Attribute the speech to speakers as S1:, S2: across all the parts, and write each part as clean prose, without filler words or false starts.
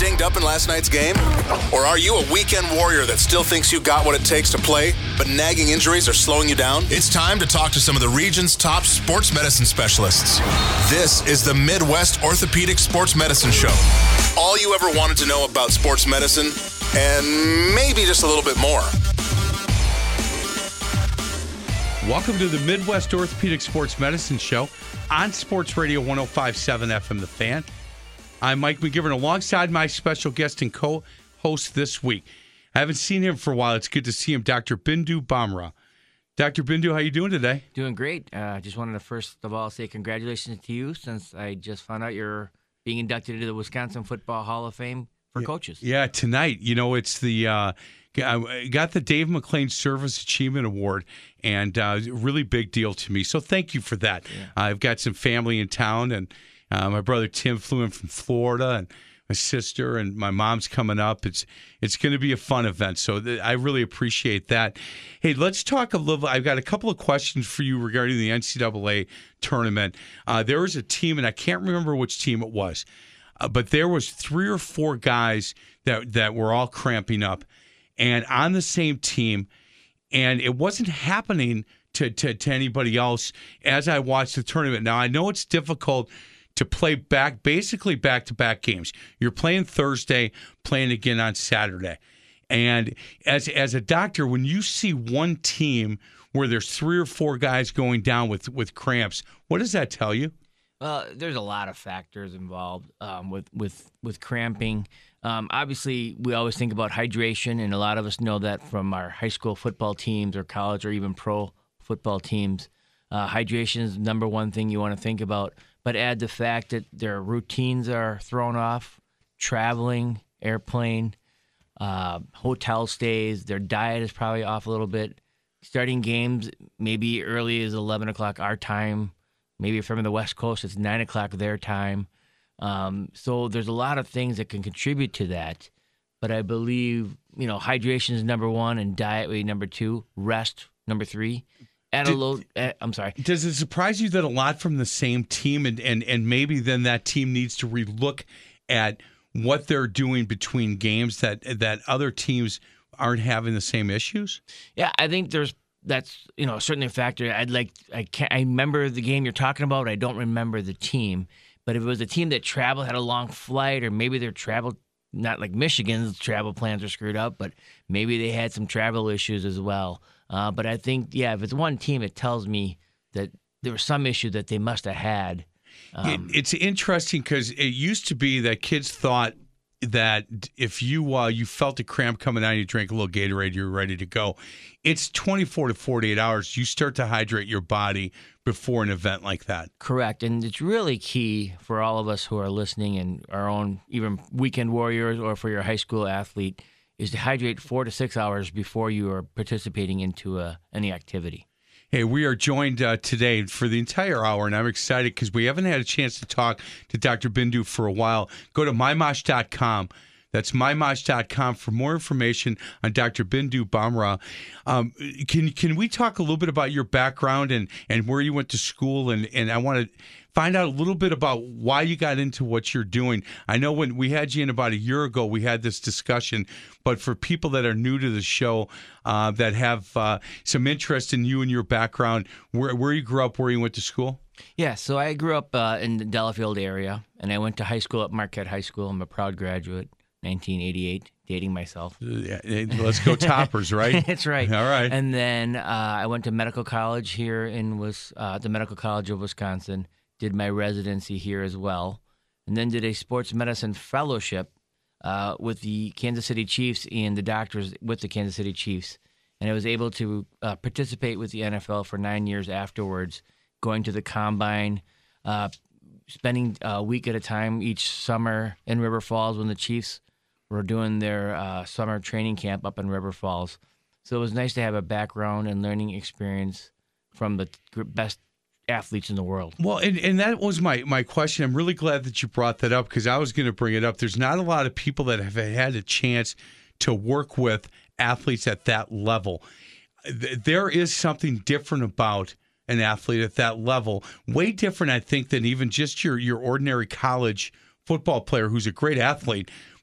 S1: dinged up in last night's game? Or are you a weekend warrior that still thinks you got what it takes to play, but nagging injuries are slowing you down? It's time to talk to some of the region's top sports medicine specialists. This is the Midwest Orthopedic Sports Medicine Show. All you ever wanted to know about sports medicine, and maybe just a little bit more.
S2: Welcome to the Midwest Orthopedic Sports Medicine Show on Sports Radio 105.7 FM The Fan. I'm Mike McGivern alongside my special guest and co-host this week. I haven't seen him for a while. It's good to see him, Dr. Bindu Bhamra. Dr. Bindu, how you doing today?
S3: Doing great. Just wanted to first of all say congratulations to you, since I just found out you're being inducted into the Wisconsin Football Hall of Fame for coaches.
S2: Yeah, tonight. You know, it's the I got the Dave McClain Service Achievement Award, and really big deal to me. So thank you for that. Yeah. I've got some family in town, and my brother Tim flew in from Florida, and my sister and my mom's coming up. It's going to be a fun event, so I really appreciate that. Hey, let's talk a little. I've got a couple of questions for you regarding the NCAA tournament. There was a team, and I can't remember which team it was, but there was 3 or 4 guys that were all cramping up, and on the same team, and it wasn't happening to anybody else as I watched the tournament. Now, I know it's difficult to play basically back-to-back games. You're playing Thursday, playing again on Saturday. And as a doctor, when you see one team where there's 3 or 4 guys going down with cramps, what does that tell you?
S3: Well, there's a lot of factors involved with cramping. Obviously, we always think about hydration, and a lot of us know that from our high school football teams or college or even pro football teams. Hydration is the number one thing you want to think about. But add the fact that their routines are thrown off, traveling, airplane, hotel stays, their diet is probably off a little bit. Starting games maybe early as 11 o'clock our time. Maybe if from the West Coast, it's 9 o'clock their time. So there's a lot of things that can contribute to that. But I believe, hydration is number 1 and diet would be number 2, rest number 3. I'm sorry.
S2: Does it surprise you that a lot from the same team and maybe then that team needs to relook at what they're doing between games that other teams aren't having the same issues?
S3: Yeah, I think that's certainly a factor. I remember the game you're talking about. I don't remember the team, but if it was a team that traveled, had a long flight, or maybe their travel, not like Michigan's travel plans are screwed up, but maybe they had some travel issues as well. But I think, if it's one team, it tells me that there was some issue that they must have had.
S2: It's interesting because it used to be that kids thought that if you felt a cramp coming on, you drank a little Gatorade, you're ready to go. It's 24 to 48 hours. You start to hydrate your body before an event like that.
S3: Correct. And it's really key for all of us who are listening and our own even weekend warriors or for your high school athlete is to hydrate 4 to 6 hours before you are participating into any activity.
S2: Hey, we are joined today for the entire hour, and I'm excited because we haven't had a chance to talk to Dr. Bindu for a while. Go to mymosh.com. That's mymosh.com for more information on Dr. Bindu Bhamra. Can we talk a little bit about your background and where you went to school? And I want to find out a little bit about why you got into what you're doing. I know when we had you in about a year ago, we had this discussion, but for people that are new to the show, that have some interest in you and your background, where you grew up, where you went to school?
S3: Yeah, so I grew up in the Delafield area, and I went to high school at Marquette High School. I'm a proud graduate, 1988, dating myself.
S2: Let's go Toppers, right?
S3: That's right.
S2: All right.
S3: And then I went to medical college here in the Medical College of Wisconsin. Did my residency here as well, and then did a sports medicine fellowship with the Kansas City Chiefs and the doctors with the Kansas City Chiefs. And I was able to participate with the NFL for 9 years afterwards, going to the combine, spending a week at a time each summer in River Falls when the Chiefs were doing their summer training camp up in River Falls. So it was nice to have a background and learning experience from the best athletes in the world.
S2: Well, and that was my question. I'm really glad that you brought that up because I was going to bring it up. There's not a lot of people that have had a chance to work with athletes at that level. There is something different about an athlete at that level. Way different, I think, than even just your ordinary college football player who's a great athlete.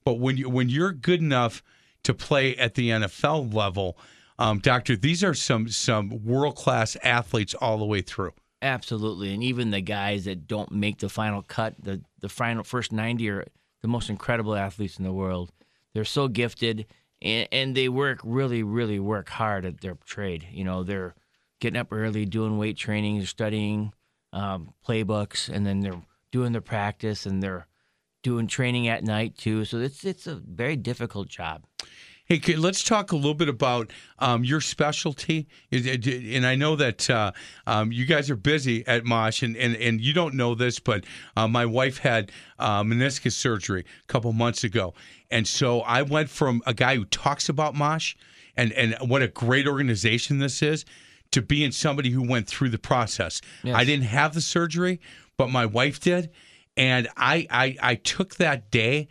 S2: But when you're good enough to play at the NFL level, Doctor, these are some world-class athletes all the way through.
S3: Absolutely. And even the guys that don't make the final cut, the final first 90 are the most incredible athletes in the world. They're so gifted, and they really, really work hard at their trade. You know, they're getting up early, doing weight training, they're studying playbooks, and then they're doing their practice, and they're doing training at night too. So it's a very difficult job.
S2: Hey, let's talk a little bit about your specialty. And I know that you guys are busy at Mosh, and you don't know this, but my wife had meniscus surgery a couple months ago. And so I went from a guy who talks about Mosh and what a great organization this is to being somebody who went through the process. Yes. I didn't have the surgery, but my wife did. And I took that day,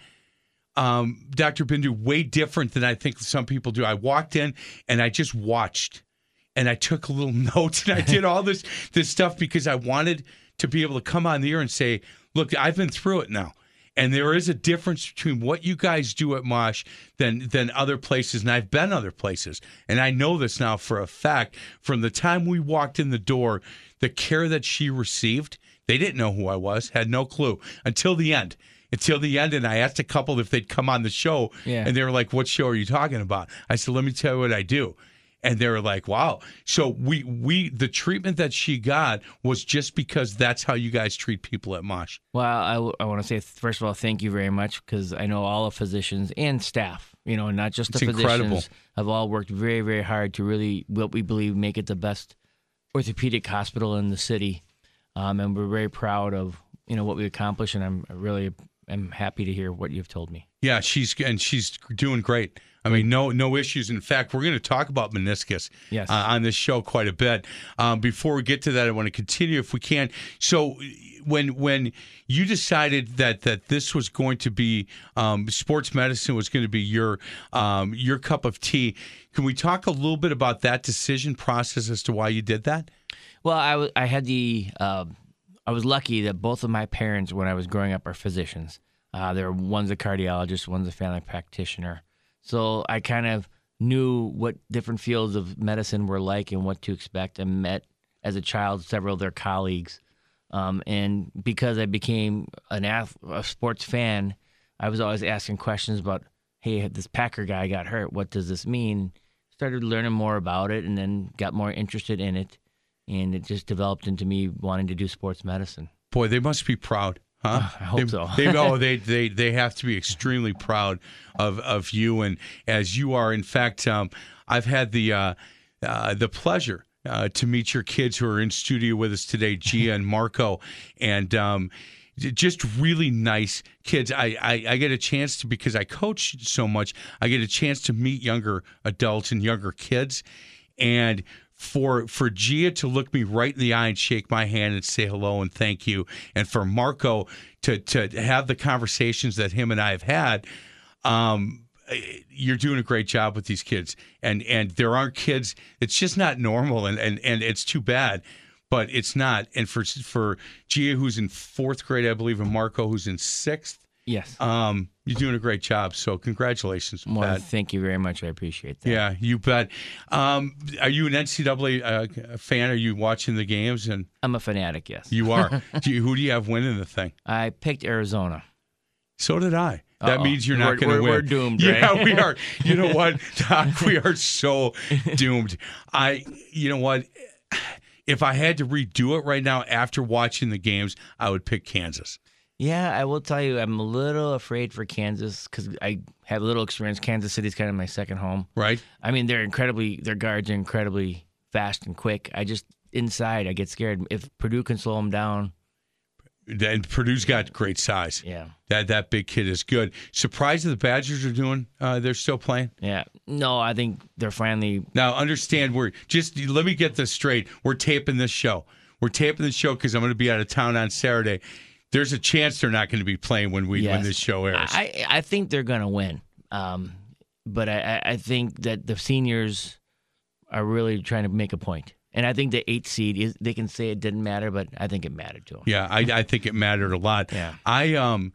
S2: Dr. Bindu, way different than I think some people do. I walked in and I just watched, and I took a little notes, and I did all this stuff because I wanted to be able to come on the air and say, look, I've been through it now. And there is a difference between what you guys do at Mosh than other places, and I've been other places. And I know this now for a fact. From the time we walked in the door, the care that she received, they didn't know who I was, had no clue until the end. And I asked a couple if they'd come on the show, and they were like, what show are you talking about? I said, let me tell you what I do. And they were like, wow. So the treatment that she got was just because that's how you guys treat people at Mosh.
S3: Well, I want to say, first of all, thank you very much, because I know all the physicians and staff, not just the physicians, incredible. Have all worked very, very hard to really, what we believe, make it the best orthopedic hospital in the city. And we're very proud of, what we accomplished, and I'm happy to hear what you've told me.
S2: Yeah, she's doing great. I mean, no issues. In fact, we're going to talk about meniscus on this show quite a bit. Before we get to that, I want to continue if we can. So when you decided that this was going to be sports medicine was going to be your cup of tea, can we talk a little bit about that decision process as to why you did that?
S3: Well, I was lucky that both of my parents, when I was growing up, are physicians. One's a cardiologist, one's a family practitioner. So I kind of knew what different fields of medicine were like and what to expect. I met, as a child, several of their colleagues. And because I became a sports fan, I was always asking questions about, hey, this Packer guy got hurt. What does this mean? Started learning more about it, and then got more interested in it. And it just developed into me wanting to do sports medicine.
S2: Boy, they must be proud, huh?
S3: I hope so.
S2: They have to be extremely proud of you, and as you are. In fact, I've had the pleasure to meet your kids who are in studio with us today, Gia and Marco, and just really nice kids. I get a chance to, because I coach so much, I get a chance to meet younger adults and younger kids, and for Gia to look me right in the eye and shake my hand and say hello and thank you, and for Marco to have the conversations that him and I have had, you're doing a great job with these kids. And there aren't kids, it's just not normal, and it's too bad, but it's not. And for Gia, who's in 4th grade, I believe, and Marco, who's in 6th,
S3: yes,
S2: you're doing a great job. So congratulations.
S3: Well, thank you very much. I appreciate that.
S2: Yeah, you bet. Are you an NCAA fan? Are you watching the games? And
S3: I'm a fanatic, yes.
S2: You are. Who do you have winning the thing?
S3: I picked Arizona.
S2: So did I. That means you're not going to win.
S3: We're doomed, right?
S2: Yeah, we are. You know what, Doc? We are so doomed. You know what? If I had to redo it right now after watching the games, I would pick Kansas.
S3: Yeah, I will tell you, I'm a little afraid for Kansas because I have a little experience. Kansas City's kind of my second home.
S2: Right.
S3: I mean, their guards are incredibly fast and quick. Inside, I get scared. If Purdue can slow them down.
S2: And Purdue's got great size.
S3: Yeah.
S2: That big kid is good. Surprised that the Badgers are doing, they're still playing?
S3: Yeah. No, I think they're finally.
S2: Now, understand, let me get this straight. We're taping this show. Because I'm going to be out of town on Saturday. There's a chance they're not going to be playing when this show airs.
S3: I think they're going to win. But I think that the seniors are really trying to make a point. And I think the 8th seed, they can say it didn't matter, but I think it mattered to them.
S2: Yeah, I think it mattered a lot.
S3: Yeah.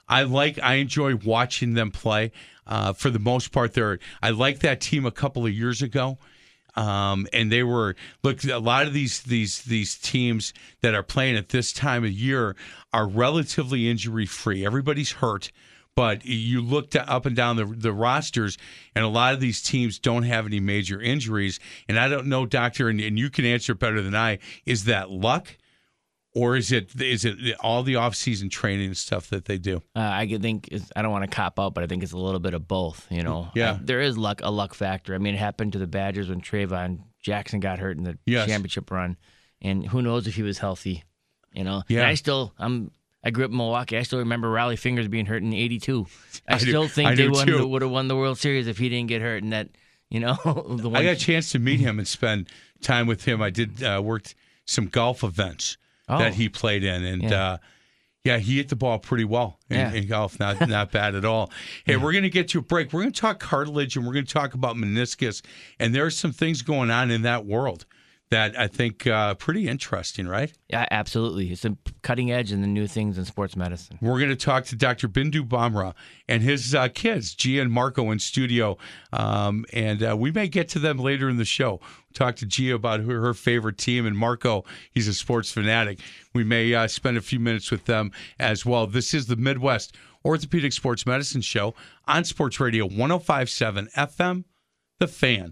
S2: I enjoy watching them play. For the most part, I liked that team a couple of years ago. And they were a lot of these teams that are playing at this time of year are relatively injury free. Everybody's hurt, but you look up and down the rosters, and a lot of these teams don't have any major injuries. And I don't know, Doctor, and you can answer better than I. Is that luck? Or is it all the off-season training and stuff that they do?
S3: I think I don't want to cop out, but I think it's a little bit of both.
S2: Yeah.
S3: There is a luck factor. I mean, it happened to the Badgers when Trayvon Jackson got hurt in the championship run, and who knows if he was healthy.
S2: Yeah.
S3: And I grew up in Milwaukee. I still remember Raleigh Fingers being hurt in '82. I still think they would have won the World Series if he didn't get hurt. And that, I
S2: got a chance to meet him and spend time with him. I did worked some golf events that he played in, and he hit the ball pretty well in golf. Not bad at all. Hey, we're going to get to a break. We're going to talk cartilage, and we're going to talk about meniscus, and there are some things going on in that world that I think pretty interesting, right?
S3: Yeah, absolutely. It's a cutting edge in the new things in sports medicine.
S2: We're going to talk to Dr. Bindu Bhamra and his kids, Gia and Marco, in studio, and we may get to them later in the show. Talk to Gia about her favorite team, and Marco, he's a sports fanatic. We may spend a few minutes with them as well. This is the Midwest Orthopedic Sports Medicine Show on Sports Radio 105.7 FM, The Fan.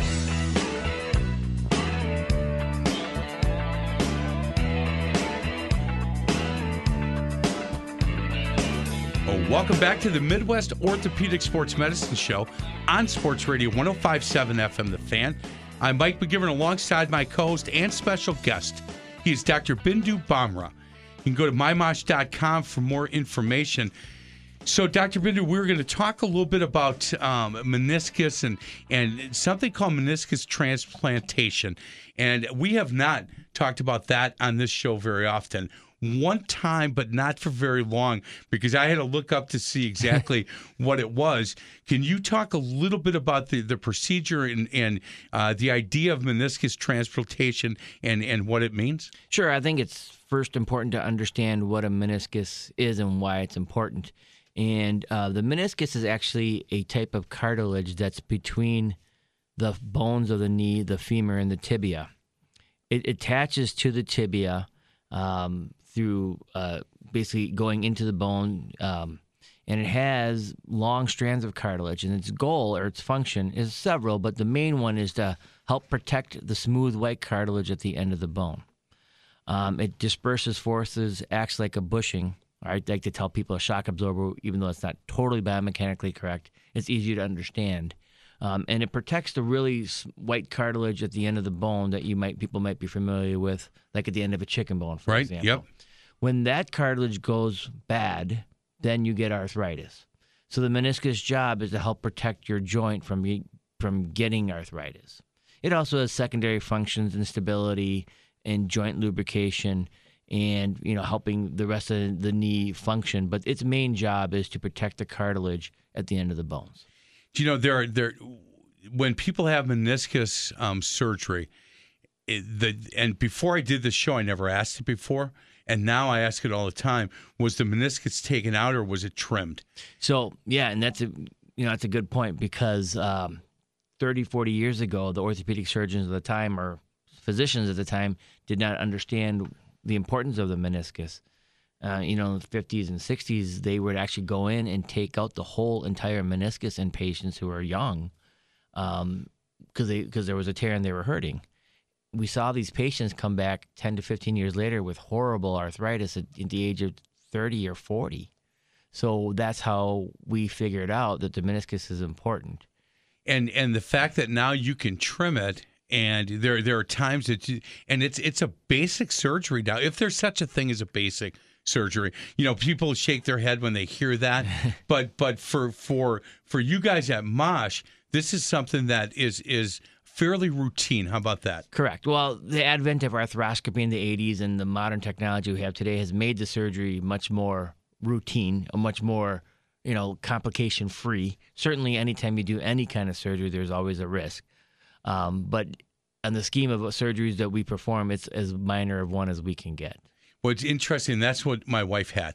S2: Welcome back to the Midwest Orthopedic Sports Medicine Show on Sports Radio 105.7 FM, The Fan. I'm Mike McGivern alongside my co-host and special guest. He is Dr. Bindu Bhamra. You can go to mymosh.com for more information. So, Dr. Bindu, we're going to talk a little bit about meniscus and something called meniscus transplantation. And we have not talked about that on this show very often. One time, but not for very long, because I had to look up to see exactly what it was. Can you talk a little bit about the procedure and the idea of meniscus transplantation and what it means?
S3: Sure. I think it's first important to understand what a meniscus is and why it's important. And the meniscus is actually a type of cartilage that's between the bones of the knee, the femur, and the tibia. It attaches to the tibia through basically going into the bone, and it has long strands of cartilage. And its goal or its function is several, but the main one is to help protect the smooth white cartilage at the end of the bone. It disperses forces, acts like a bushing. I like to tell people a shock absorber, even though it's not totally biomechanically correct. It's easy to understand. And it protects the really white cartilage at the end of the bone that people might be familiar with, like at the end of a chicken bone, for example.
S2: Yep.
S3: When that cartilage goes bad, then you get arthritis. So the meniscus job is to help protect your joint from getting arthritis. It also has secondary functions in stability and joint lubrication and helping the rest of the knee function. But its main job is to protect the cartilage at the end of the bones.
S2: There when people have meniscus surgery, and before I did this show, I never asked it before, and now I ask it all the time: was the meniscus taken out or was it trimmed?
S3: So and that's a good point, because 30, 40 years ago, the orthopedic surgeons at the time, or physicians at the time, did not understand the importance of the meniscus. In the 50s and 60s, they would actually go in and take out the whole entire meniscus in patients who are young, because there was a tear and they were hurting. We saw these patients come back 10 to 15 years later with horrible arthritis at the age of 30 or 40. So that's how we figured out that the meniscus is important.
S2: And the fact that now you can trim it, and there are times that it's a basic surgery now, if there's such a thing as a basic surgery. People shake their head when they hear that, but for you guys at MOSH, this is something that is fairly routine. How about that?
S3: Correct. Well, the advent of arthroscopy in the 80s and the modern technology we have today has made the surgery much more routine, much more complication-free. Certainly, anytime you do any kind of surgery, there's always a risk. But on the scheme of surgeries that we perform, it's as minor of one as we can get.
S2: Well, it's interesting. That's what my wife had.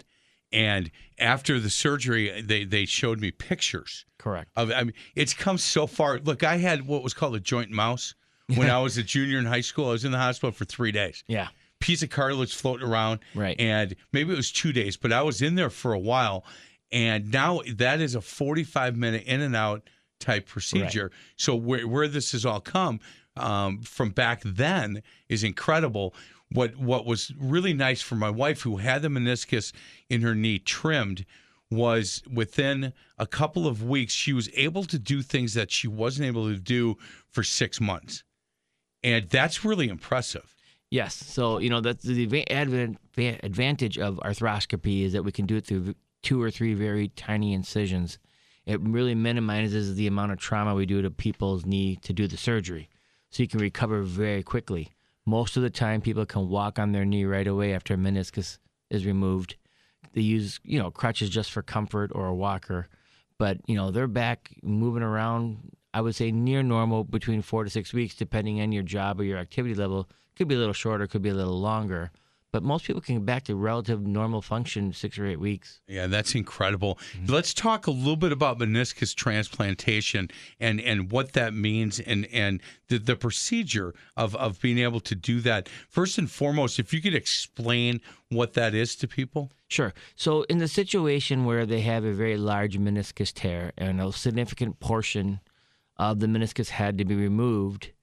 S2: And after the surgery, they showed me pictures.
S3: Correct.
S2: It's come so far. Look, I had what was called a joint mouse when I was a junior in high school. I was in the hospital for 3 days.
S3: Yeah.
S2: Piece of cartilage floating around.
S3: Right.
S2: And maybe it was 2 days, but I was in there for a while. And now that is a 45-minute in and out type procedure. Right. So where this has all come from back then is incredible. What was really nice for my wife, who had the meniscus in her knee trimmed, was within a couple of weeks, she was able to do things that she wasn't able to do for 6 months. And that's really impressive.
S3: Yes. So, that's the advantage of arthroscopy is that we can do it through 2 or 3 very tiny incisions. It really minimizes the amount of trauma we do to people's knee to do the surgery. So you can recover very quickly. Most of the time, people can walk on their knee right away after a meniscus is removed. They use, crutches just for comfort or a walker. But, they're back moving around, I would say near normal between 4 to 6 weeks, depending on your job or your activity level. Could be a little shorter, could be a little longer. But most people can get back to relative normal function 6 or 8 weeks. Yeah,
S2: that's incredible. Mm-hmm. Let's talk a little bit about meniscus transplantation and what that means and the procedure of being able to do that. First and foremost, if you could explain what that is to people.
S3: Sure. So in the situation where they have a very large meniscus tear and a significant portion of the meniscus had to be removed,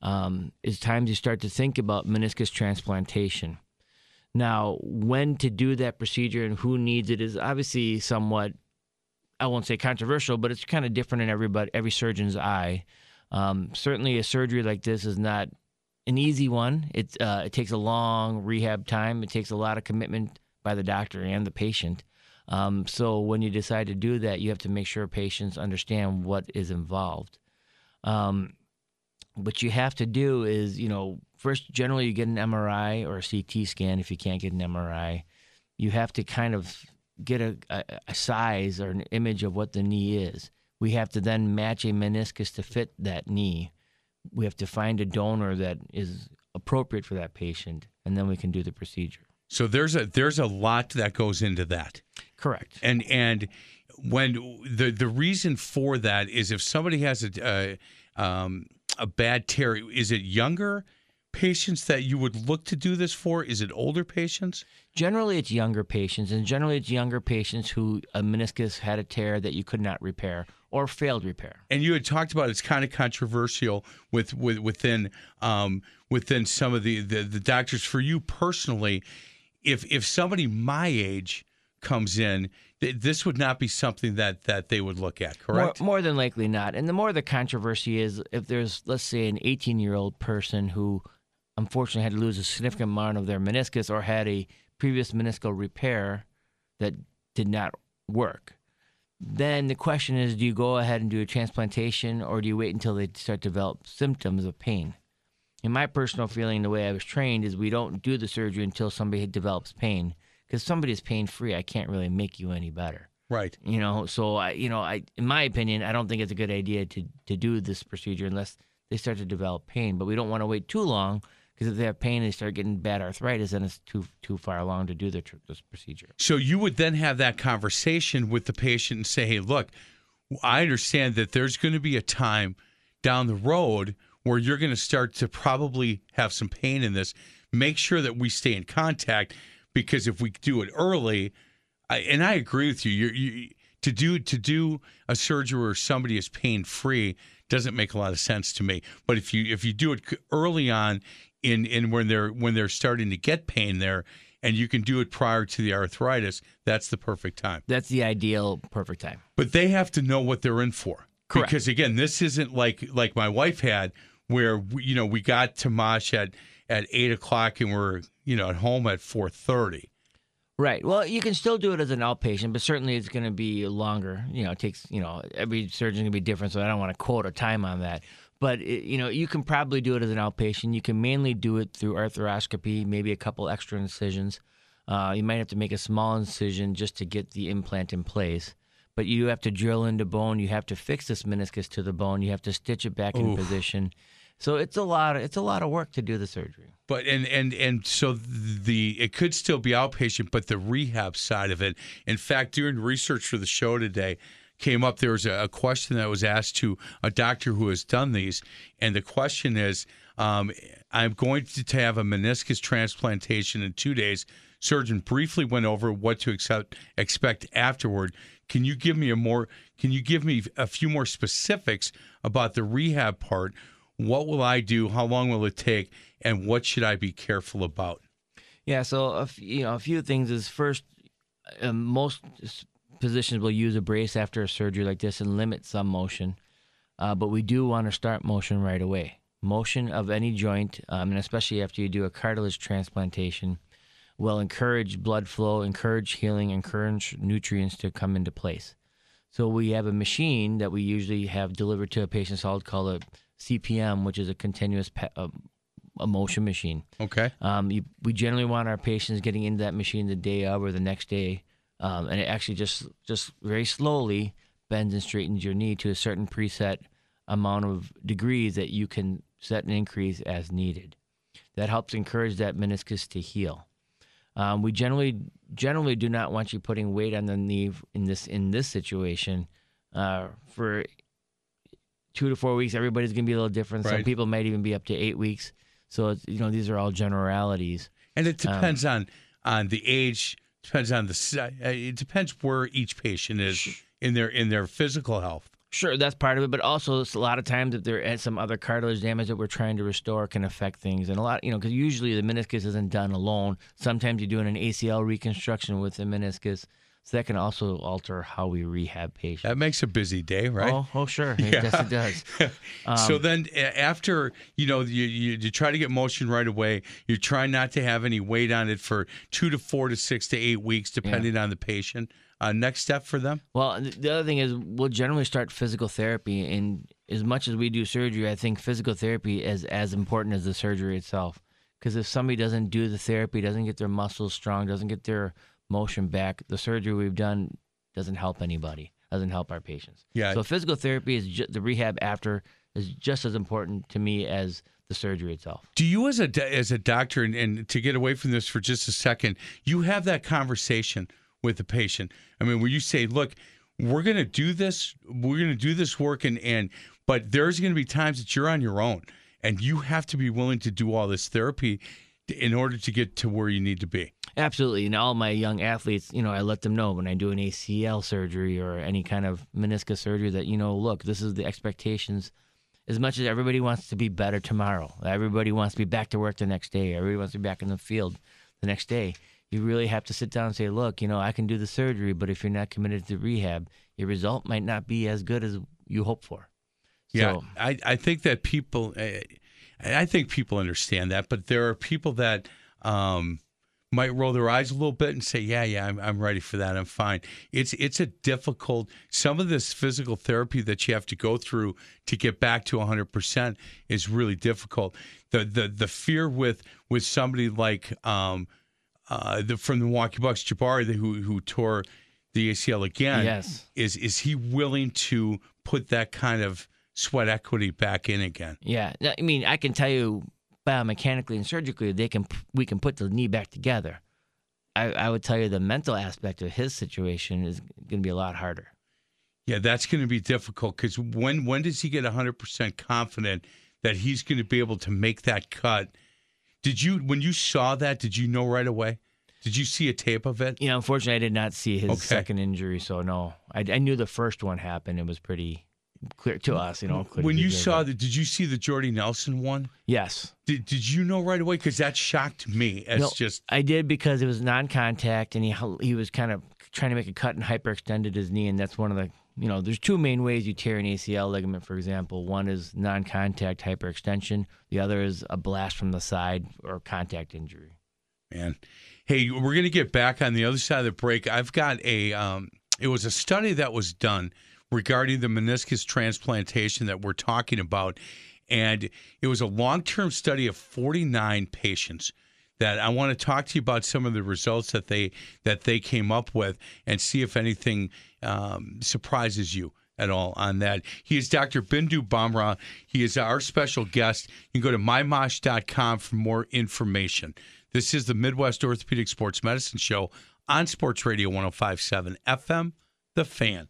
S3: is times you start to think about meniscus transplantation. Now, when to do that procedure and who needs it is obviously somewhat, I won't say controversial, but it's kind of different in every surgeon's eye. Certainly a surgery like this is not an easy one. It takes a long rehab time. It takes a lot of commitment by the doctor and the patient. So when you decide to do that, you have to make sure patients understand what is involved. What you have to do is, first, generally you get an MRI or a CT scan if you can't get an MRI. You have to kind of get a size or an image of what the knee is. We have to then match a meniscus to fit that knee. We have to find a donor that is appropriate for that patient, and then we can do the procedure.
S2: So there's a lot that goes into that.
S3: Correct.
S2: And when the reason for that is if somebody has a bad tear, is it younger patients that you would look to do this for? Is it older patients?
S3: Generally, it's younger patients, and generally it's younger patients who a meniscus had a tear that you could not repair or failed repair.
S2: And you had talked about it's kind of controversial within some of the doctors. For you personally, if somebody my age comes in, this would not be something that they would look at, correct?
S3: More than likely not. And the more the controversy is, if there's, let's say, an 18-year-old person who unfortunately had to lose a significant amount of their meniscus or had a previous meniscal repair that did not work, then the question is, do you go ahead and do a transplantation or do you wait until they start to develop symptoms of pain? In my personal feeling, the way I was trained is we don't do the surgery until somebody develops pain. Because somebody is pain-free, I can't really make you any better.
S2: Right.
S3: So I in my opinion, I don't think it's a good idea to do this procedure unless they start to develop pain. But we don't want to wait too long, because if they have pain and they start getting bad arthritis, then it's too far along to do this procedure.
S2: So you would then have that conversation with the patient and say, hey, look, I understand that there's going to be a time down the road where you're going to start to probably have some pain in this. Make sure that we stay in contact. Because if we do it early, and I agree with you, to do a surgery where somebody is pain free doesn't make a lot of sense to me. But if you do it early on, in when they're starting to get pain there, and you can do it prior to the arthritis, that's the perfect time.
S3: That's the ideal perfect time.
S2: But they have to know what they're in for.
S3: Correct.
S2: Because again, this isn't like my wife had, where we got to Mosh at 8:00 and we're at home at 4:30.
S3: Right. Well, you can still do it as an outpatient, but certainly it's going to be longer. It takes, every surgeon's going to be different, so I don't want to quote a time on that. But, you can probably do it as an outpatient. You can mainly do it through arthroscopy, maybe a couple extra incisions. You might have to make a small incision just to get the implant in place. But you have to drill into bone. You have to fix this meniscus to the bone. You have to stitch it back in position. So it's a lot of work to do the surgery.
S2: But and so it could still be outpatient, but the rehab side of it. In fact, during research for the show today, came up. There was a question that was asked to a doctor who has done these, and the question is, I'm going to have a meniscus transplantation in 2 days. Surgeon briefly went over what to expect afterward. Can you give me a few more specifics about the rehab part? What will I do? How long will it take? And what should I be careful about?
S3: Yeah, so a few things is first, most physicians will use a brace after a surgery like this and limit some motion, but we do want to start motion right away. Motion of any joint, and especially after you do a cartilage transplantation, will encourage blood flow, encourage healing, encourage nutrients to come into place. So we have a machine that we usually have delivered to a patient called a CPM, which is a continuous a motion machine.
S2: Okay.
S3: We generally want our patients getting into that machine the day of or the next day, and it actually just very slowly bends and straightens your knee to a certain preset amount of degrees that you can set and increase as needed. That helps encourage that meniscus to heal. We generally do not want you putting weight on the knee in this situation for 2 to 4 weeks. Everybody's going to be a little different.
S2: Right.
S3: Some people might even be up to 8 weeks. So these are all generalities.
S2: And it depends on the age. Depends on it depends where each patient is in their physical health.
S3: Sure, that's part of it, but also a lot of times if there is some other cartilage damage that we're trying to restore can affect things. And a lot, because usually the meniscus isn't done alone. Sometimes you're doing an ACL reconstruction with the meniscus, so that can also alter how we rehab patients.
S2: That makes a busy day, right?
S3: Oh, sure. Yes, it does.
S2: So then after, you try to get motion right away. You try not to have any weight on it for 2 to 4 to 6 to 8 weeks, depending on the patient. Next step for them?
S3: Well, the other thing is we'll generally start physical therapy. And as much as we do surgery, I think physical therapy is as important as the surgery itself. Because if somebody doesn't do the therapy, doesn't get their muscles strong, doesn't get their motion back, the surgery we've done doesn't help anybody, doesn't help our patients.
S2: Yeah.
S3: So physical therapy is the rehab after is just as important to me as the surgery itself.
S2: Do you as a doctor, and to get away from this for just a second, you have that conversation with the patient? I mean, where you say, look, we're going to do this work, but there's going to be times that you're on your own and you have to be willing to do all this therapy in order to get to where you need to be.
S3: Absolutely. And all my young athletes, I let them know when I do an ACL surgery or any kind of meniscus surgery that, look, this is the expectations. As much as everybody wants to be better tomorrow, everybody wants to be back to work the next day, everybody wants to be back in the field the next day, you really have to sit down and say, look, I can do the surgery, but if you're not committed to rehab, your result might not be as good as you hope for.
S2: Yeah, I think that people understand that, but there are people that might roll their eyes a little bit and say, yeah, I'm ready for that. I'm fine. It's a difficult, some of this physical therapy that you have to go through to get back to 100% is really difficult. The fear with somebody like from the Milwaukee Bucks, Jabari, who tore the ACL again,
S3: yes,
S2: is he willing to put that kind of sweat equity back in again?
S3: Yeah, I mean, I can tell you biomechanically and surgically, we can put the knee back together. I would tell you the mental aspect of his situation is going to be a lot harder.
S2: Yeah, that's going to be difficult because when does he get 100% confident that he's going to be able to make that cut? When you saw that, did you know right away? Did you see a tape of it?
S3: Unfortunately, I did not see his second injury, so no. I knew the first one happened. It was pretty clear to us,
S2: When you saw that, did you see the Jordy Nelson one?
S3: Yes.
S2: Did you know right away? Because that shocked me.
S3: I did because it was non-contact, and he was kind of trying to make a cut and hyperextended his knee, and that's one of the there's two main ways you tear an ACL ligament, for example. One is non-contact hyperextension. The other is a blast from the side or contact injury.
S2: Man. Hey, we're going to get back on the other side of the break. I've got it was a study that was done regarding the meniscus transplantation that we're talking about. And it was a long-term study of 49 patients that I want to talk to you about some of the results that they came up with and see if anything surprises you. at all on that. He is Dr. Bindu Bamra. He is our special guest. You can go to mymosh.com for more information. This is the Midwest Orthopedic Sports Medicine Show on Sports Radio 105.7 FM, The Fan.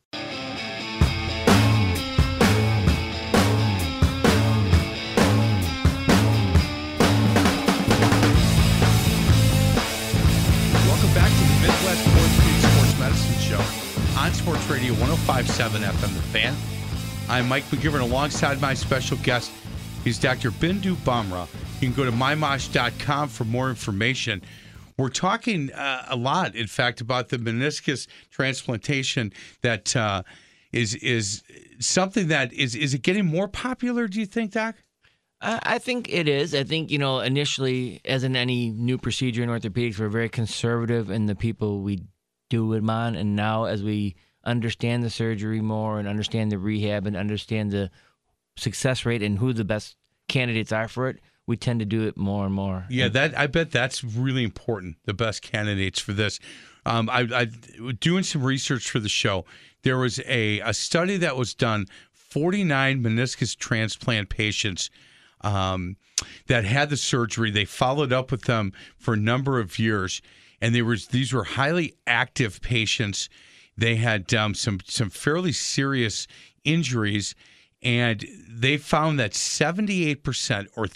S2: Welcome back to the Midwest Orthopedic Sports Medicine Show on Sports Radio 105.7 FM, The Fan. I'm Mike McGivern alongside my special guest. He's Dr. Bindu Bamra. You can go to mymosh.com for more information. We're talking a lot, in fact, about the meniscus transplantation that is something that is it getting more popular, do you think, Doc?
S3: I think it is. I think, initially, as in any new procedure in orthopedics, we're very conservative in the people we do it on. And now as we understand the surgery more and understand the rehab and understand the success rate and who the best candidates are for it, we tend to do it more and more.
S2: Yeah, I bet that's really important, the best candidates for this. I doing some research for the show. There was a study that was done, 49 meniscus transplant patients that had the surgery. They followed up with them for a number of years, and these were highly active patients. They had some fairly serious injuries, and they found that 78% or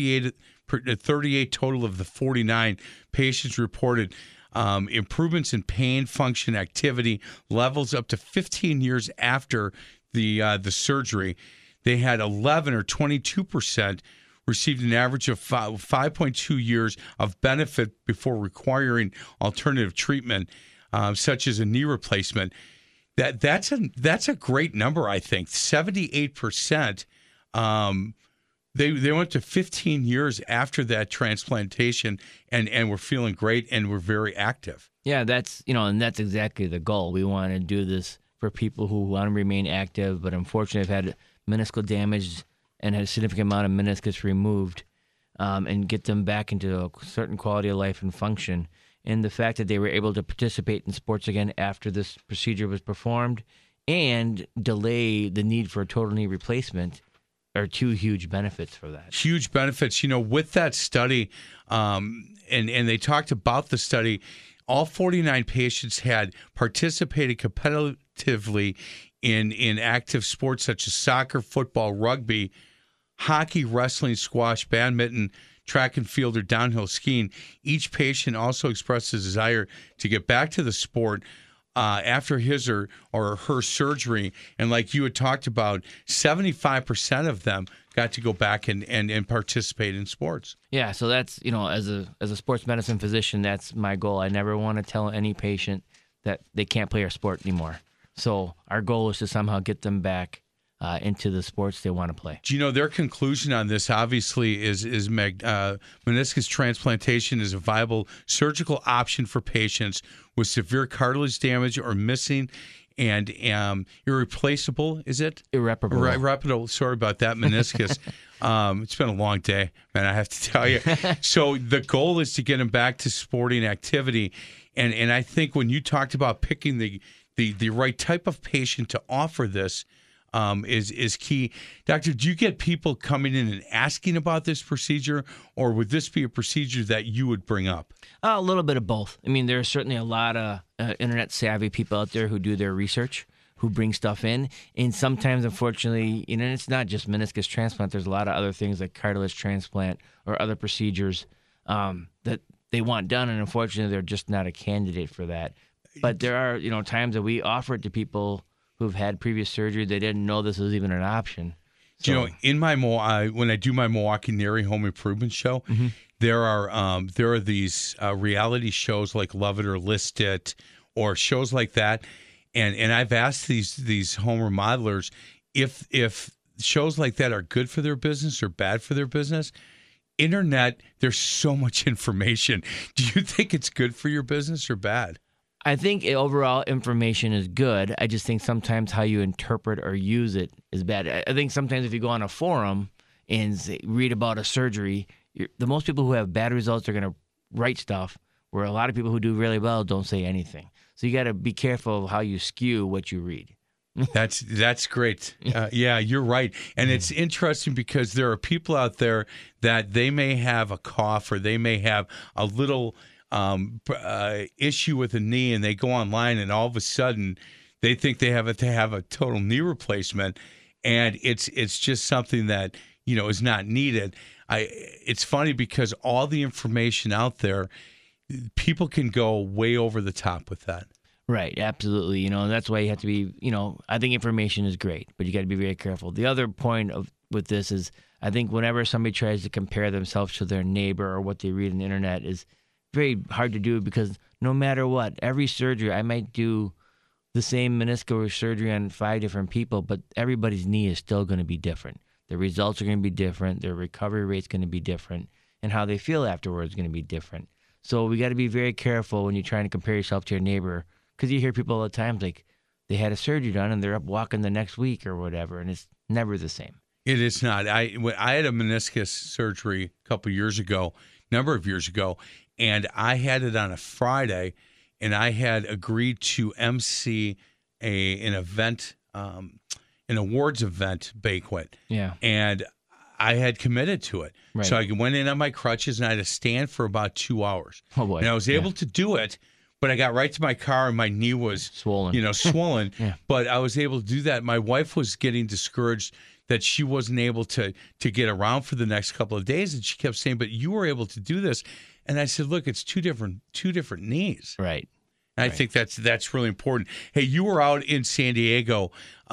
S2: 38 total of the 49 patients reported improvements in pain, function, activity levels up to 15 years after the surgery. They had 11 or 22% received an average of 5.2 years of benefit before requiring alternative treatment, such as a knee replacement. That's a great number, I think. 78%. They went to 15 years after that transplantation and were feeling great and were very active.
S3: Yeah, and that's exactly the goal. We want to do this for people who want to remain active, but unfortunately have had meniscal damage and had a significant amount of meniscus removed, and get them back into a certain quality of life and function. And the fact that they were able to participate in sports again after this procedure was performed and delay the need for a total knee replacement are two huge benefits for that.
S2: Huge benefits. With that study, and they talked about the study, all 49 patients had participated competitively in active sports such as soccer, football, rugby, hockey, wrestling, squash, badminton, track and field, or downhill skiing. Each patient also expressed a desire to get back to the sport after his or her surgery. And like you had talked about, 75% of them got to go back and participate in sports.
S3: Yeah, so that's, as a sports medicine physician, that's my goal. I never want to tell any patient that they can't play our sport anymore. So our goal is to somehow get them back into the sports they want to play.
S2: Do you know their conclusion on this? Obviously, is meniscus transplantation is a viable surgical option for patients with severe cartilage damage or missing and irreplaceable. Is it
S3: irreparable?
S2: Irreparable. Sorry about that, meniscus. It's been a long day, man, I have to tell you. So the goal is to get them back to sporting activity, and I think when you talked about picking the right type of patient to offer this. Is key. Doctor, do you get people coming in and asking about this procedure, or would this be a procedure that you would bring up?
S3: A little bit of both. I mean, there are certainly a lot of internet-savvy people out there who do their research, who bring stuff in. And sometimes, unfortunately, and it's not just meniscus transplant. There's a lot of other things like cartilage transplant or other procedures that they want done, and unfortunately, they're just not a candidate for that. But there are, times that we offer it to people who've had previous surgery. They didn't know this was even an option. So,
S2: in my when I do my Milwaukee Neri Home Improvement show, mm-hmm. there are these reality shows like Love It or List It, or shows like that, and I've asked these home remodelers if shows like that are good for their business or bad for their business. Internet, there's so much information. Do you think it's good for your business or bad?
S3: I think overall information is good. I just think sometimes how you interpret or use it is bad. I think sometimes if you go on a forum and read about a surgery, the most people who have bad results are going to write stuff, where a lot of people who do really well don't say anything. So you got to be careful of how you skew what you read.
S2: That's great. Yeah, you're right. And it's interesting because there are people out there that they may have a cough or they may have a little issue with a knee, and they go online and all of a sudden they think they have to have a total knee replacement, and it's just something that is not needed. It's funny because all the information out there, people can go way over the top with that.
S3: Right, absolutely. That's why you have to be, I think information is great, but you got to be very careful. The other point with this is I think whenever somebody tries to compare themselves to their neighbor or what they read on the internet is very hard to do, because no matter what, every surgery, I might do the same meniscal surgery on 5 different people, but everybody's knee is still going to be different. Their results are going to be different. Their recovery rate's going to be different, and how they feel afterwards is going to be different. So we got to be very careful when you're trying to compare yourself to your neighbor, because you hear people all the time like they had a surgery done and they're up walking the next week or whatever, and it's never the same.
S2: It is not. I had a meniscus surgery a number of years ago, and I had it on a Friday, and I had agreed to MC an event, an awards event banquet.
S3: Yeah.
S2: And I had committed to it.
S3: Right.
S2: So I went in on my crutches, and I had to stand for about 2 hours.
S3: Oh, boy.
S2: And I was able to do it, but I got right to my car, and my knee was
S3: swollen.
S2: Swollen.
S3: Yeah.
S2: But I was able to do that. My wife was getting discouraged that she wasn't able to get around for the next couple of days, and she kept saying, "But you were able to do this." And I said, "Look, it's two different knees."
S3: Right.
S2: And I think that's really important. Hey, you were out in San Diego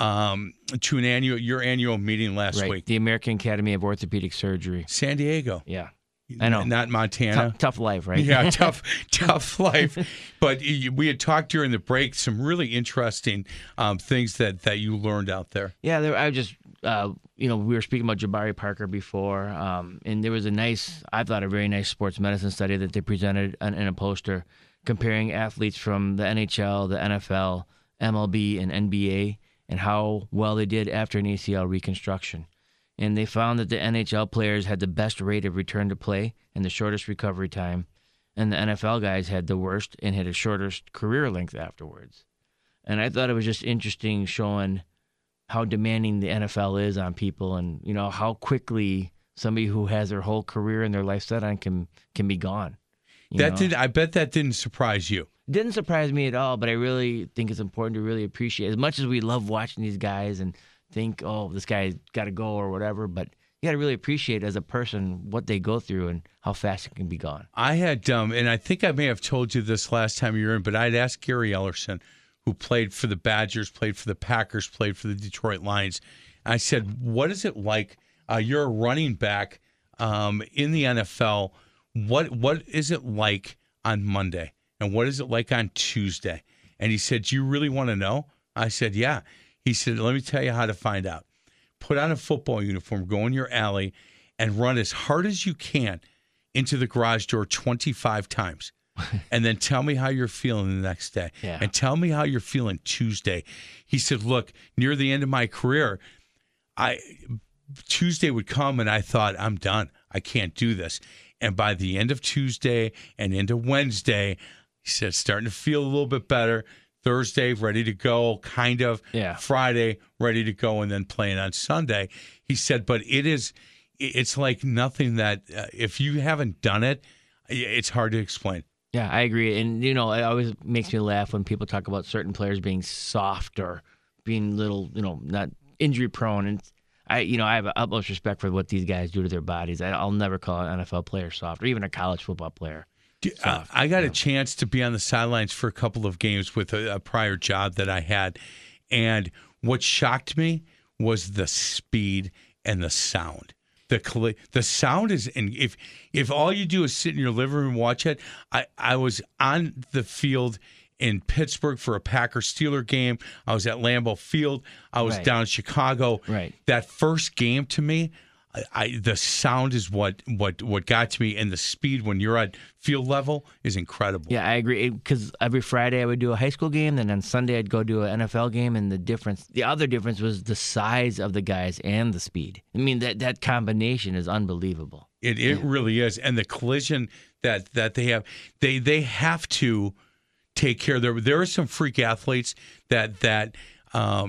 S2: to your annual meeting last week.
S3: The American Academy of Orthopedic Surgery.
S2: San Diego.
S3: Yeah. I know.
S2: Not Montana.
S3: Tough life, right?
S2: Yeah, tough life. But we had talked during the break some really interesting things that you learned out there.
S3: Yeah, I just, we were speaking about Jabari Parker before, and there was a very nice sports medicine study that they presented in a poster comparing athletes from the NHL, the NFL, MLB, and NBA, and how well they did after an ACL reconstruction. And they found that the NHL players had the best rate of return to play and the shortest recovery time, and the NFL guys had the worst and had a shortest career length afterwards. And I thought it was just interesting showing how demanding the NFL is on people, and how quickly somebody who has their whole career and their life set on can be gone.
S2: I bet that didn't surprise you.
S3: It didn't surprise me at all, but I really think it's important to really appreciate, as much as we love watching these guys and think, oh, this guy's got to go or whatever, but you got to really appreciate as a person what they go through and how fast it can be gone.
S2: I had, and I think I may have told you this last time you were in, but I'd asked Gary Ellerson, who played for the Badgers, played for the Packers, played for the Detroit Lions. I said, what is it like? You're a running back in the NFL. What is it like on Monday? And what is it like on Tuesday? And he said, do you really want to know? I said, yeah. He said, let me tell you how to find out. Put on a football uniform, go in your alley, and run as hard as you can into the garage door 25 times. And then tell me how you're feeling the next day.
S3: Yeah.
S2: And tell me how you're feeling Tuesday. He said, look, near the end of my career, Tuesday would come and I thought, I'm done. I can't do this. And by the end of Tuesday and into Wednesday, he said, starting to feel a little bit better. Thursday, ready to go, kind of.
S3: Yeah.
S2: Friday, ready to go, and then playing on Sunday. He said, but it's like nothing that, if you haven't done it, it's hard to explain.
S3: Yeah, I agree. And, it always makes me laugh when people talk about certain players being soft or being little, not injury prone. And I have utmost respect for what these guys do to their bodies. I'll never call an NFL player soft, or even a college football player.
S2: I got a chance to be on the sidelines for a couple of games with a prior job that I had. And what shocked me was the speed and the sound. The sound is, and if all you do is sit in your living room and watch it, I was on the field in Pittsburgh for a Packers-Steeler game. I was at Lambeau Field. I was down in Chicago.
S3: Right.
S2: That first game to me, the sound is what got to me, and the speed when you're at field level is incredible.
S3: Yeah, I agree. Because every Friday I would do a high school game, then on Sunday I'd go do an NFL game, and the other difference was the size of the guys and the speed. I mean, that combination is unbelievable.
S2: It really is, and the collision that they have, they have to take care of. There are some freak athletes that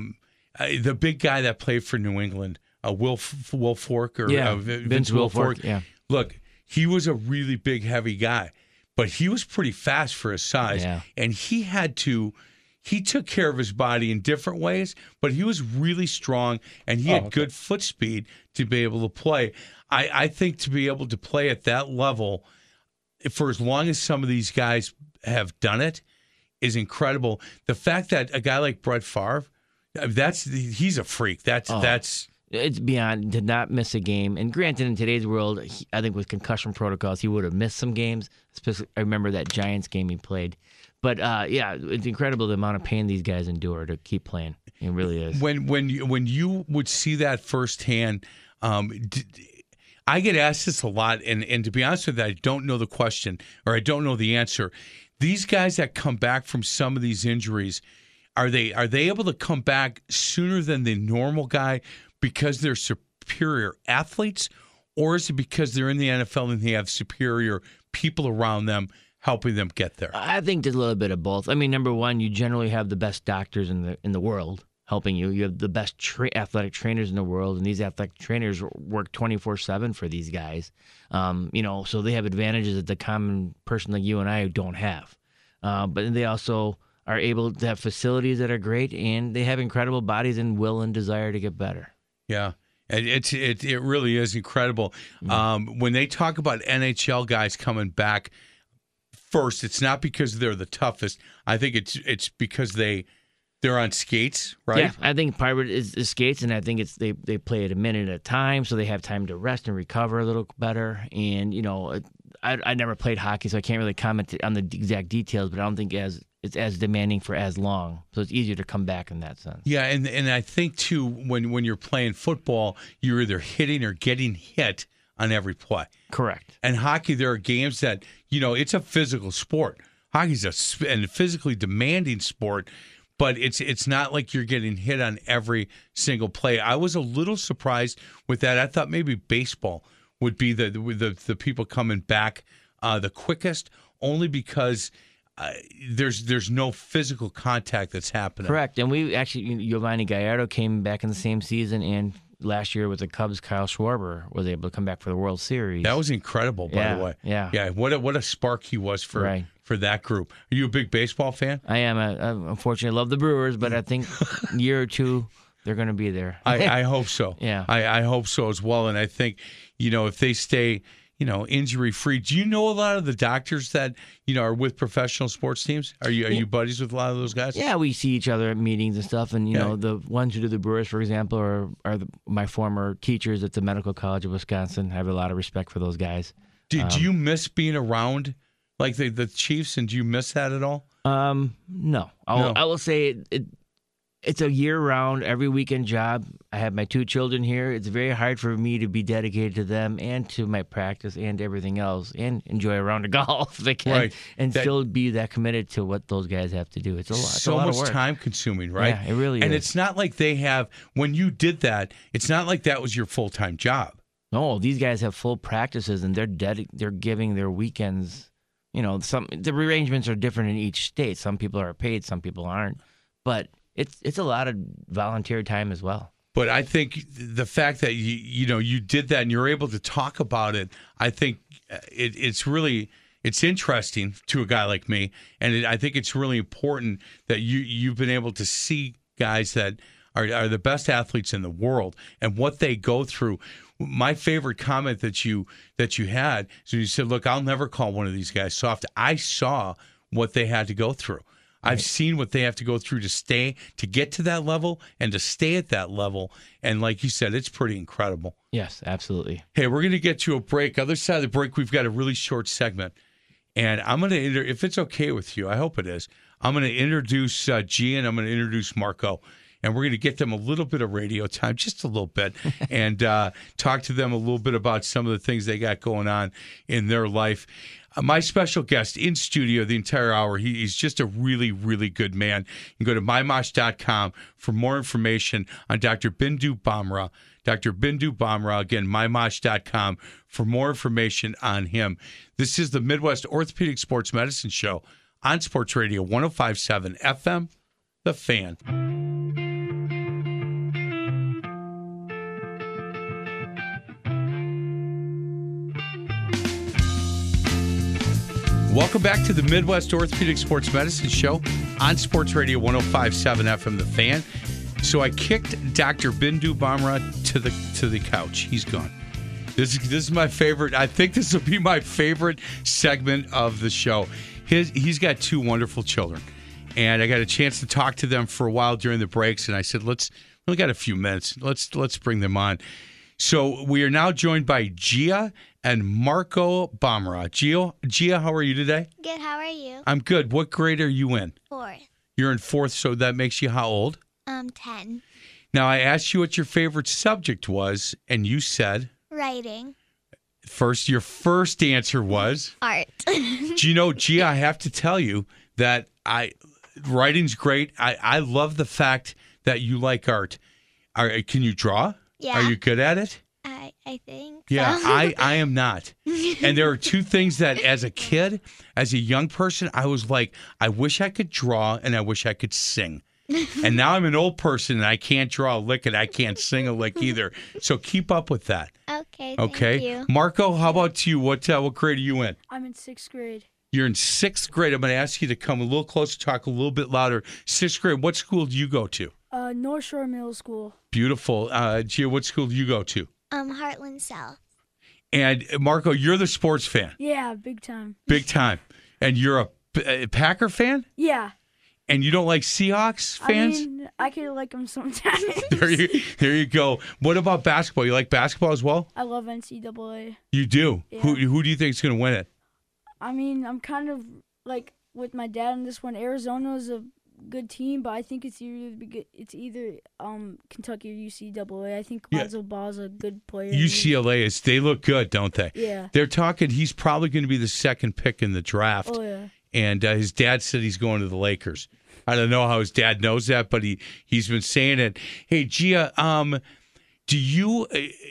S2: the big guy that played for New England, Will Fork or
S3: Vince Wilfork. Yeah,
S2: look, he was a really big, heavy guy, but he was pretty fast for his size, and he took care of his body in different ways, but he was really strong, and he had good foot speed to be able to play. I think to be able to play at that level for as long as some of these guys have done it is incredible. The fact that a guy like Brett Favre, he's a freak. That's
S3: it's beyond, did not miss a game. And granted, in today's world, I think with concussion protocols, he would have missed some games. Especially, I remember that Giants game he played. But it's incredible the amount of pain these guys endure to keep playing. It really is.
S2: When you would see that firsthand, I get asked this a lot, and to be honest with you, I don't know the question or I don't know the answer. These guys that come back from some of these injuries, are they able to come back sooner than the normal guy because they're superior athletes, or is it because they're in the NFL and they have superior people around them helping them get there?
S3: I think there's a little bit of both. I mean, number one, you generally have the best doctors in the world helping you. You have the best athletic trainers in the world, and these athletic trainers work 24/7 for these guys. So they have advantages that the common person like you and I don't have. But they also are able to have facilities that are great, and they have incredible bodies and will and desire to get better.
S2: Yeah. It really is incredible. When they talk about NHL guys coming back, first, it's not because they're the toughest. I think it's because they're on skates, right?
S3: Yeah, I think part of it is skates, and I think it's they play it a minute at a time, so they have time to rest and recover a little better. And I never played hockey, so I can't really comment on the exact details, but I don't think it's as demanding for as long, so it's easier to come back in that sense.
S2: Yeah, and I think too when you're playing football, you're either hitting or getting hit on every play.
S3: Correct.
S2: And hockey, there are games that it's a physical sport. Hockey's a physically demanding sport. But it's not like you're getting hit on every single play. I was a little surprised with that. I thought maybe baseball would be the people coming back the quickest, only because there's no physical contact that's happening.
S3: Correct. And we actually, Giovanni Gallardo came back in the same season, and last year with the Cubs, Kyle Schwarber was able to come back for the World Series.
S2: That was incredible, by the way.
S3: Yeah.
S2: What a spark he was for that group. Are you a big baseball fan?
S3: I am. Unfortunately, I love the Brewers, but I think a year or two they're going to be there.
S2: I hope so.
S3: Yeah,
S2: I hope so as well. And I think if they stay injury free. Do you know a lot of the doctors that are with professional sports teams? Are you buddies with a lot of those guys?
S3: Yeah, we see each other at meetings and stuff. And the ones who do the Brewers, for example, are my former teachers at the Medical College of Wisconsin. I have a lot of respect for those guys.
S2: Do you miss being around like the Chiefs, and do you miss that at all?
S3: No. I will say it's a year-round, every weekend job. I have my 2 children here. It's very hard for me to be dedicated to them and to my practice and everything else, and enjoy a round of golf if I can, and still be that committed to what those guys have to do. It's a lot.
S2: So much time-consuming, right?
S3: Yeah, it really is.
S2: And it's not like they have. When you did that, it's not like that was your full-time job.
S3: No, these guys have full practices, and they're giving their weekends. The arrangements are different in each state. Some people are paid, some people aren't, but it's a lot of volunteer time as well.
S2: But I think the fact that you did that and you're able to talk about it, I think it's interesting to a guy like me, and I think it's really important that you've been able to see guys that are the best athletes in the world and what they go through. My favorite comment that you had is you said, "Look, I'll never call one of these guys soft." I saw what they had to go through. I've seen what they have to go through to get to that level and to stay at that level. And like you said, it's pretty incredible.
S3: Yes, absolutely.
S2: Hey, we're going to get to a break. Other side of the break, we've got a really short segment. And I'm going to, if it's okay with you, I hope it is, I'm going to introduce G and I'm going to introduce Marco. And we're going to get them a little bit of radio time, just a little bit, and talk to them a little bit about some of the things they got going on in their life. My special guest in studio the entire hour, he's just a really, really good man. You can go to mymosh.com for more information on Dr. Bindu Bhamra. Dr. Bindu Bhamra, again, mymosh.com for more information on him. This is the Midwest Orthopedic Sports Medicine Show on Sports Radio 105.7 FM, The Fan. Welcome back to the Midwest Orthopedic Sports Medicine Show on Sports Radio 105.7 FM, The Fan. So I kicked Dr. Bindu Bamra to the couch. He's gone. This is my favorite. I think this will be my favorite segment of the show. He's got two wonderful children, and I got a chance to talk to them for a while during the breaks. And I said, we got a few minutes. Let's bring them on. So we are now joined by Gia and Marco Bamra. Gia, how are you today?
S4: Good. How are you?
S2: I'm good. What grade are you in?
S4: 4th.
S2: You're in 4th, so that makes you how old?
S4: 10.
S2: Now, I asked you what your favorite subject was, and you said?
S4: Writing.
S2: Your first answer was?
S4: Art.
S2: Do you know, Gia, I have to tell you that writing's great. I love the fact that you like art. Can you draw?
S4: Yeah.
S2: Are you good at it?
S4: I think
S2: Yeah,
S4: so.
S2: I am not. And there are two things that as a kid, as a young person, I was like, I wish I could draw and I wish I could sing. And now I'm an old person and I can't draw a lick and I can't sing a lick either. So keep up with that.
S4: Okay.
S2: Okay.
S4: Thank you.
S2: Marco, how about you? What grade are you in?
S5: I'm in 6th grade.
S2: You're in 6th grade. I'm going to ask you to come a little closer, talk a little bit louder. 6th grade, what school do you go to?
S5: North Shore Middle School.
S2: Beautiful. Gia, what school do you go to?
S4: Heartland South.
S2: And Marco, you're the sports fan.
S5: Yeah, big time.
S2: Big time. And you're a Packer fan?
S5: Yeah.
S2: And you don't like Seahawks fans?
S5: I mean, I could like them sometimes.
S2: There you go. What about basketball? You like basketball as well?
S5: I love NCAA.
S2: You do?
S5: Yeah.
S2: Who do you think is going to win it?
S5: I mean, I'm kind of like with my dad on this one. Arizona's a good team, but I think it's either Kentucky or UCAA. I think Lonzo Ball's a good player.
S2: UCLA they look good, don't they?
S5: Yeah.
S2: They're talking he's probably going to be the second pick in the draft.
S5: Oh yeah.
S2: And his dad said he's going to the Lakers. I don't know how his dad knows that, but he's been saying it. Hey, Gia, do you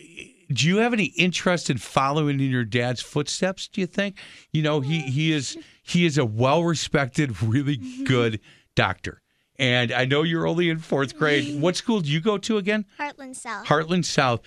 S2: have any interest in following in your dad's footsteps? Do you think? You know, he is a well-respected, really good doctor. And I know you're only in 4th grade. What school do you go to again?
S4: Heartland South.
S2: Heartland South.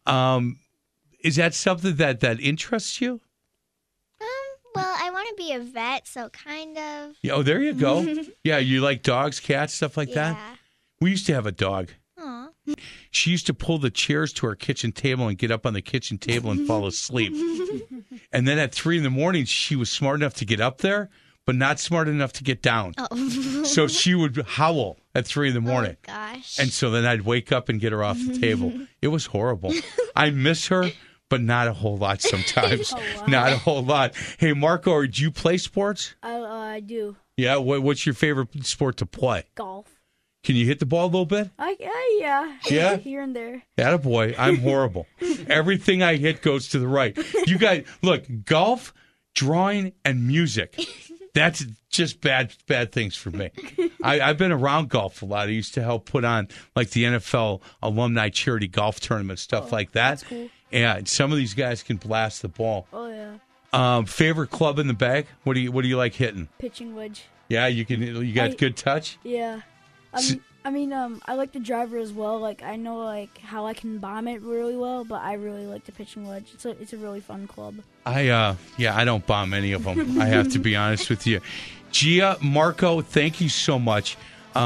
S2: Is that something that interests you?
S4: Well, I want to be a vet, so kind of.
S2: Yeah, oh, there you go. Yeah, you like dogs, cats, stuff like that? We used to have a dog.
S4: Aw.
S2: She used to pull the chairs to our kitchen table and get up on the kitchen table and fall asleep. And then at 3 a.m, she was smart enough to get up there, but not smart enough to get down.
S4: Oh.
S2: So she would howl at 3 a.m.
S4: Oh, gosh.
S2: And so then I'd wake up and get her off the table. It was horrible. I miss her, but not a whole lot sometimes.
S5: Oh, wow.
S2: Not a whole lot. Hey, Marco, do you play sports?
S5: I do.
S2: Yeah, what's your favorite sport to play?
S5: Golf.
S2: Can you hit the ball a little bit?
S5: Yeah.
S2: Yeah?
S5: Here and there.
S2: Attaboy, I'm horrible. Everything I hit goes to the right. You guys, look, golf, drawing, and music. That's just bad things for me. I've been around golf a lot. I used to help put on like the NFL alumni charity golf tournament, stuff like that.
S5: That's cool.
S2: Yeah, some of these guys can blast the ball.
S5: Oh yeah.
S2: Favorite club in the bag? What do you like hitting?
S5: Pitching wedge.
S2: Yeah, you got good touch?
S5: Yeah. I mean, I like the driver as well. Like, I know, like, how I can bomb it really well, but I really like the pitching wedge. It's a really fun club.
S2: I don't bomb any of them. I have to be honest with you. Gia, Marco, thank you so much.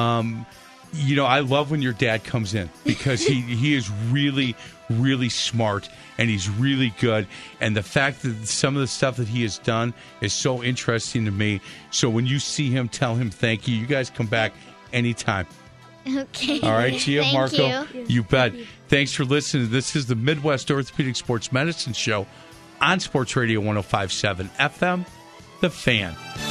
S2: You know, I love when your dad comes in because he is really, really smart and he's really good. And the fact that some of the stuff that he has done is so interesting to me. So when you see him, tell him thank you. You guys come back anytime.
S4: Okay.
S2: All right, Gia,
S4: Thank
S2: Marco,
S4: you.
S2: bet. Thanks for listening. This is the Midwest Orthopedic Sports Medicine Show on Sports Radio 105.7 FM, The Fan.